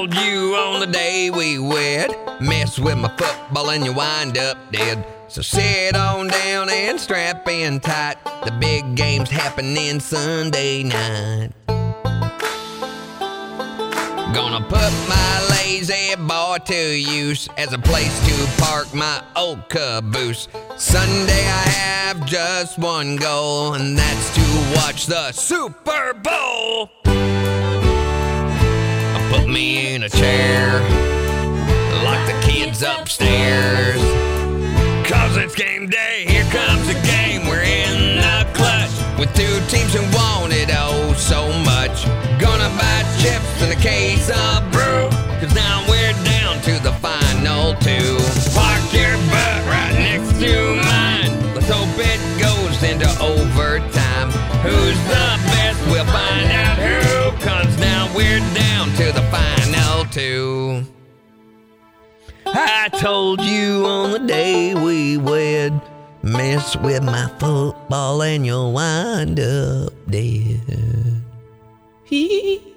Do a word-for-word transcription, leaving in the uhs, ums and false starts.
told you on the day we wed, mess with my football and you wind up dead. So sit on down and strap in tight. The big game's happening Sunday night. Gonna put my lazy boy to use as a place to park my old caboose. Sunday I have just one goal, and that's to watch the Super Bowl. Put me in a chair, lock the kids upstairs, cause it's game day, here comes the game. We're in the clutch with two teams who want it oh so much. Gonna buy chips and a case of brew, cause now we're down to the final two. Park your butt right next to mine, let's hope it goes into overtime. Who's the best? We'll find out who, cause now we're down to the final two. I told you on the day we wed, mess with my football and you'll wind up dead. Hee hee.